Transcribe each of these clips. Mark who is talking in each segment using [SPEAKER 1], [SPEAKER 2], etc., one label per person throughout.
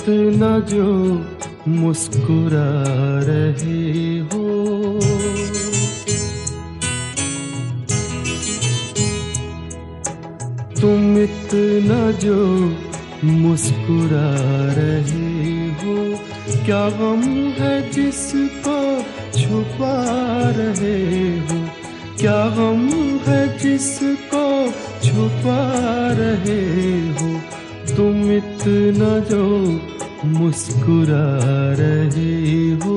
[SPEAKER 1] इतना जो मुस्कुरा रहे हो, तुम इतना जो मुस्कुरा रहे हो, क्या गम है जिसको छुपा रहे हो, क्या गम है जिसको छुपा रहे हो, तुम इतना जो मुस्कुरा रहे हो।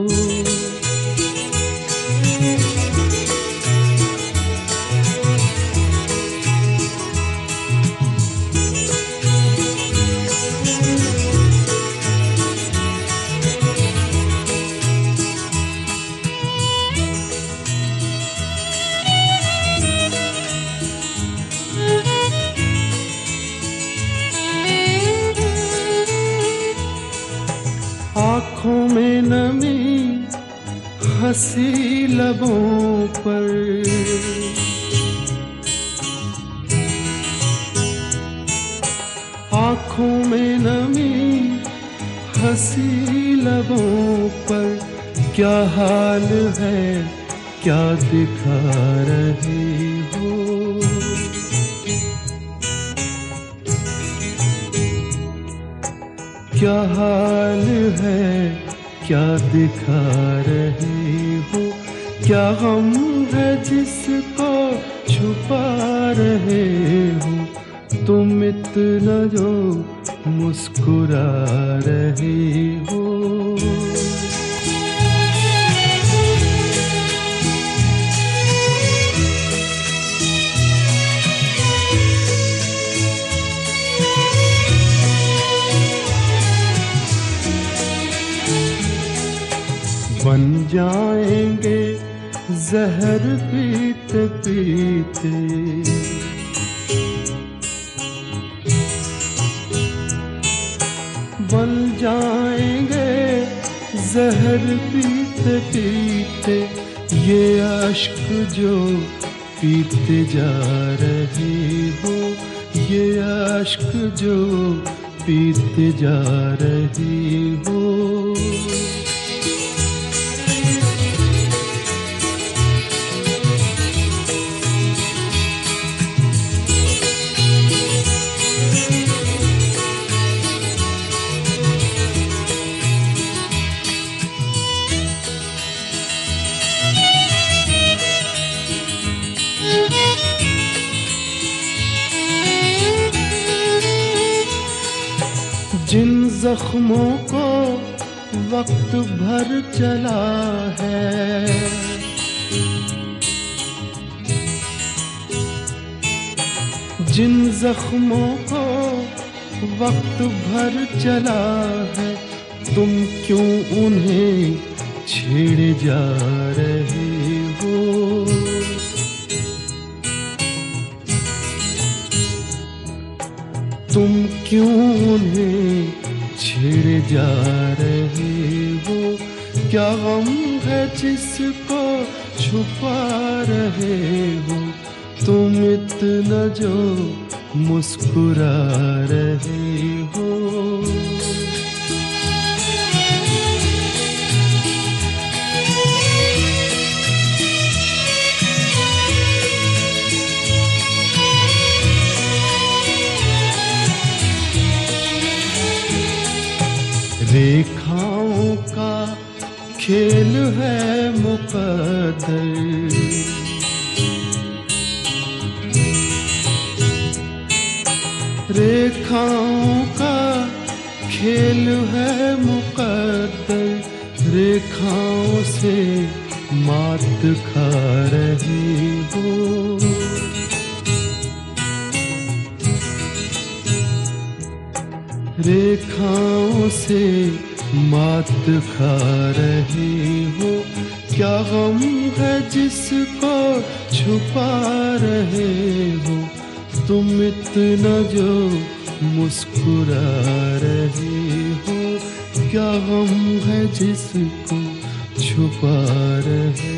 [SPEAKER 1] आँखों में नमी हंसी लबों पर, आँखों में नमी हंसी लबों पर, क्या हाल है क्या दिखा रहे हो, क्या हाल है क्या दिखा रहे हो, क्या गम है जिसको छुपा रहे हो, तुम इतना जो मुस्कुरा रहे हो। बन जाएंगे जहर पीते पीते, बन जाएंगे जहर पीते पीते, ये अश्क जो पीते जा रहे हो, ये अश्क जो पीते जा रहे हो। जिन जख्मों को वक्त भर चला है, जिन जख्मों को वक्त भर चला है, तुम क्यों उन्हें छेड़े जा रहे हो, तुम क्यों उन्हें छेड़े जा रहे हो, क्या गम है जिसको छुपा रहे हो, तुम इतना जो मुस्कुरा रहे हो। रेखाओं का खेल है मुकद्दर, रेखाओं का खेल है मुकद्दर, रेखाओं से मात खा रही हो, रेखाओं से मात खा रही हो, क्या गम है जिसको छुपा रहे हो, तुम इतना जो मुस्कुरा रहे हो, क्या गम है जिसको छुपा रहे